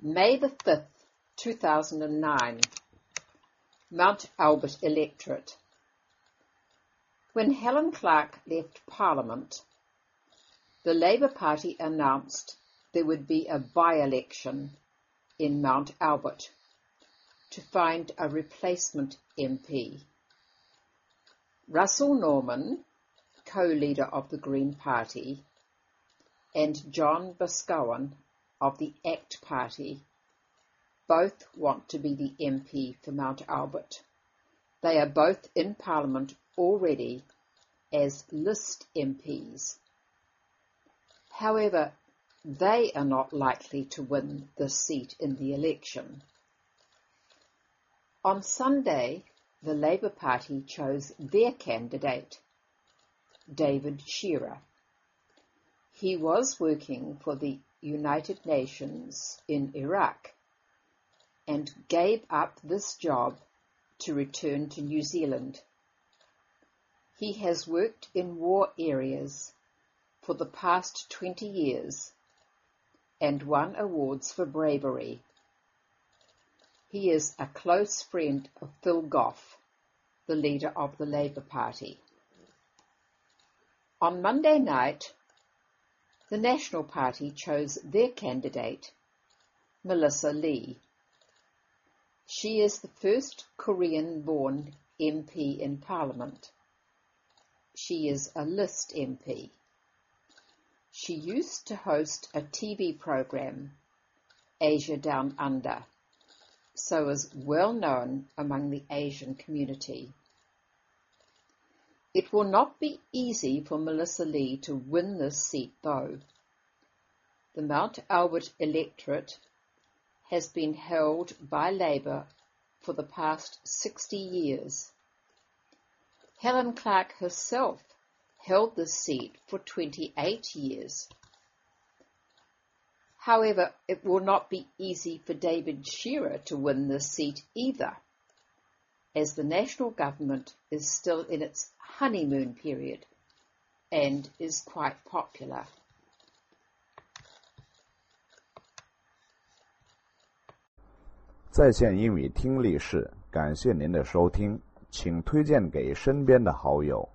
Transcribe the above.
May the 5th, 2009, Mount Albert Electorate. When Helen Clark left Parliament, the Labour Party announced there would be a by-election in Mount Albert to find a replacement MP. Russell Norman, co-leader of the Green Party, and John Boscawen of the ACT Party both want to be the MP for Mount Albert. They are both in Parliament already as list MPs. However, they are not likely to win this seat in the election. On Sunday, the Labour Party chose their candidate, David Shearer. He was working for the United Nations in Iraq and gave up this job to return to New Zealand. He has worked in war areas for the past 20 years and won awards for bravery. He is a close friend of Phil Goff, the leader of the Labour Party. On Monday night, the National Party chose their candidate, Melissa Lee. She is the first Korean-born MP in Parliament. She is a list MP. She used to host a TV program, Asia Down Under, so is well known among the Asian community. It will not be easy for Melissa Lee to win this seat, though. The Mount Albert electorate has been held by Labour for the past 60 years. Helen Clark herself held this seat for 28 years. However, it will not be easy for David Shearer to win this seat either, as the national government is still in its honeymoon period and is quite popular. 在线英语听力室，感谢您的收听，请推荐给身边的好友。